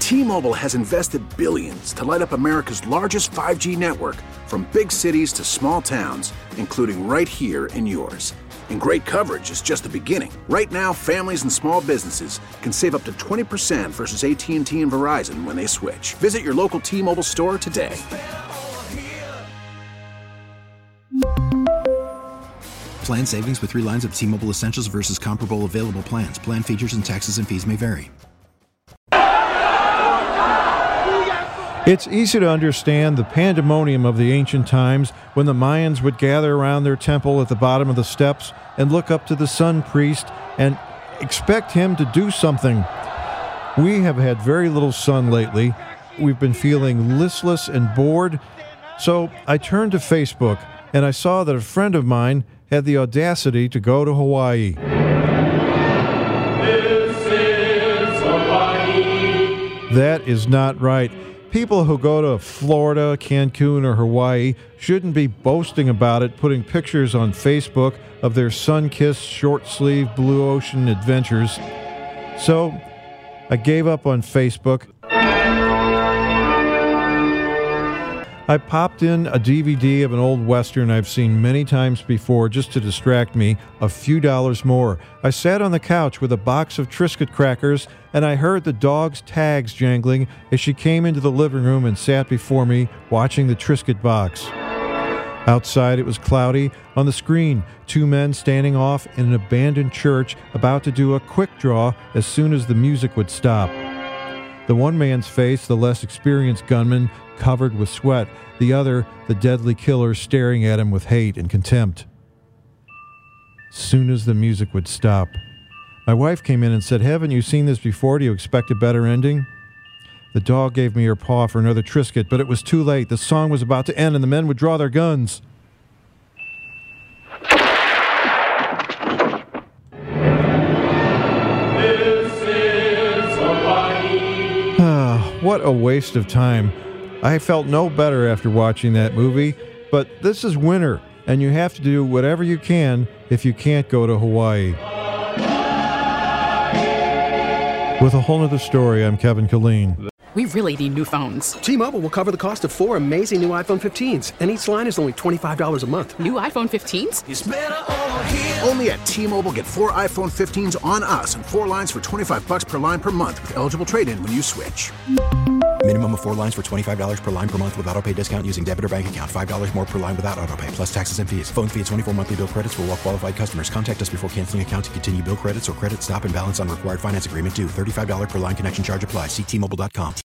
T-Mobile has invested billions to light up America's largest 5G network, from big cities to small towns, including right here in yours. And great coverage is just the beginning. Right now, families and small businesses can save up to 20% versus AT&T and Verizon when they switch. Visit your local T-Mobile store today. Plan savings with 3 lines of T-Mobile Essentials versus comparable available plans. Plan features and taxes and fees may vary. It's easy to understand the pandemonium of the ancient times when the Mayans would gather around their temple at the bottom of the steps and look up to the sun priest and expect him to do something. We have had very little sun lately. We've been feeling listless and bored. So I turned to Facebook and I saw that a friend of mine had the audacity to go to Hawaii. This is Hawaii. That is not right. People who go to Florida, Cancun, or Hawaii shouldn't be boasting about it, putting pictures on Facebook of their sun-kissed, short-sleeved blue ocean adventures. So I gave up on Facebook. I popped in a DVD of an old Western I've seen many times before just to distract me, a few dollars more. I sat on the couch with a box of Triscuit crackers, and I heard the dog's tags jangling as she came into the living room and sat before me watching the Triscuit box. Outside it was cloudy. On the screen, 2 men standing off in an abandoned church about to do a quick draw as soon as the music would stop. The one man's face, the less experienced gunman, covered with sweat. The other, the deadly killer, staring at him with hate and contempt. Soon as the music would stop, my wife came in and said, "Haven't you seen this before? Do you expect a better ending?" The dog gave me her paw for another Triscuit, but it was too late. The song was about to end and the men would draw their guns. What a waste of time. I felt no better after watching that movie, but this is winter, and you have to do whatever you can if you can't go to Hawaii. With a whole nother story, I'm Kevin Killeen. We really need new phones. T-Mobile will cover the cost of 4 amazing new iPhone 15s, and each line is only $25 a month. New iPhone 15s? It's better over here. Only at T-Mobile, get 4 iPhone 15s on us and 4 lines for $25 per line per month with eligible trade-in when you switch. Minimum of 4 lines for $25 per line per month with autopay discount using debit or bank account. $5 more per line without autopay, plus taxes and fees. Phone fee at 24 monthly bill credits for well-qualified customers. Contact us before canceling account to continue bill credits or credit stop and balance on required finance agreement due. $35 per line connection charge applies. See T-Mobile.com.